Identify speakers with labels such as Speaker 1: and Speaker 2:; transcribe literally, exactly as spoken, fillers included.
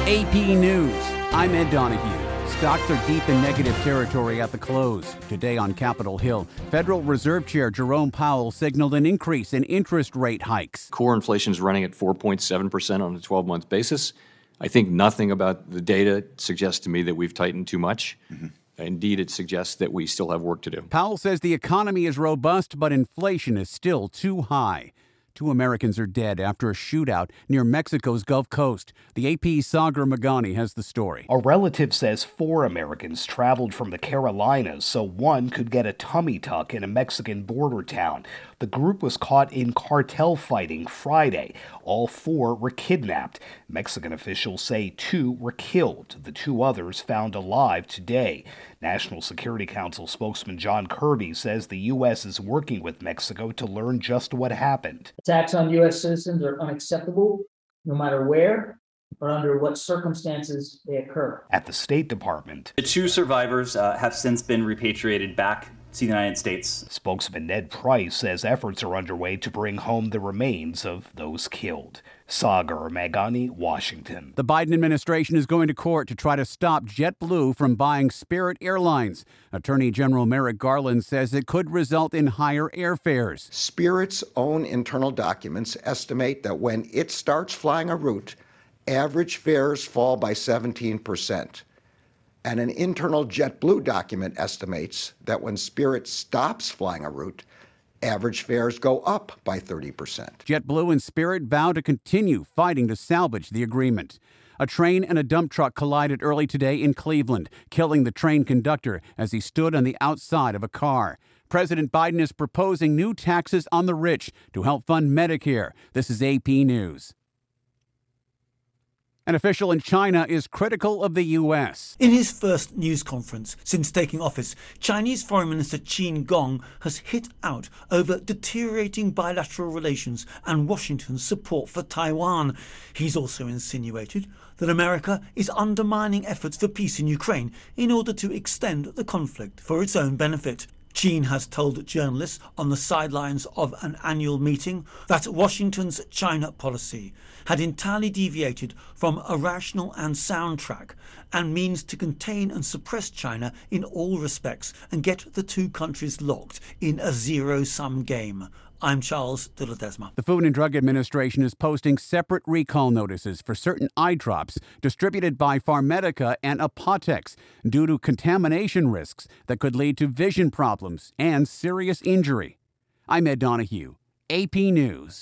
Speaker 1: A P News, I'm Ed Donahue. Stocks are deep in negative territory at the close. Today on Capitol Hill, Federal Reserve Chair Jerome Powell signaled an increase in interest rate hikes.
Speaker 2: Core inflation is running at four point seven percent on a twelve-month basis. I think nothing about the data suggests to me that we've tightened too much. Mm-hmm. Indeed, it suggests that we still have work to do.
Speaker 1: Powell says the economy is robust, but inflation is still too high. Two Americans are dead after a shootout near Mexico's Gulf Coast. The A P's Sagar Meghani has the story.
Speaker 3: A relative says four Americans traveled from the Carolinas so one could get a tummy tuck in a Mexican border town. The group was caught in cartel fighting Friday. All four were kidnapped. Mexican officials say two were killed. The two others found alive today. National Security Council spokesman John Kirby says the U S is working with Mexico to learn just what happened.
Speaker 4: Attacks on U S citizens are unacceptable, no matter where or under what circumstances they occur.
Speaker 3: At the State Department,
Speaker 5: the two survivors uh, have since been repatriated back to the United States.
Speaker 3: Spokesman Ned Price says efforts are underway to bring home the remains of those killed. Sagar Meghani, Washington.
Speaker 1: The Biden administration is going to court to try to stop JetBlue from buying Spirit Airlines. Attorney General Merrick Garland says it could result in higher airfares.
Speaker 6: Spirit's own internal documents estimate that when it starts flying a route, average fares fall by seventeen percent. And an internal JetBlue document estimates that when Spirit stops flying a route, average fares go up by thirty percent.
Speaker 1: JetBlue and Spirit vow to continue fighting to salvage the agreement. A train and a dump truck collided early today in Cleveland, killing the train conductor as he stood on the outside of a car. President Biden is proposing new taxes on the rich to help fund Medicare. This is A P News. An official in China is critical of the U S.
Speaker 7: In his first news conference since taking office, Chinese Foreign Minister Qin Gong has hit out over deteriorating bilateral relations and Washington's support for Taiwan. He's also insinuated that America is undermining efforts for peace in Ukraine in order to extend the conflict for its own benefit. Qin has told journalists on the sidelines of an annual meeting that Washington's China policy had entirely deviated from a rational and sound track and means to contain and suppress China in all respects and get the two countries locked in a zero-sum game. I'm Charles de Ledesma.
Speaker 1: The Food and Drug Administration is posting separate recall notices for certain eye drops distributed by PharMedica and Apotex due to contamination risks that could lead to vision problems and serious injury. I'm Ed Donahue, A P News.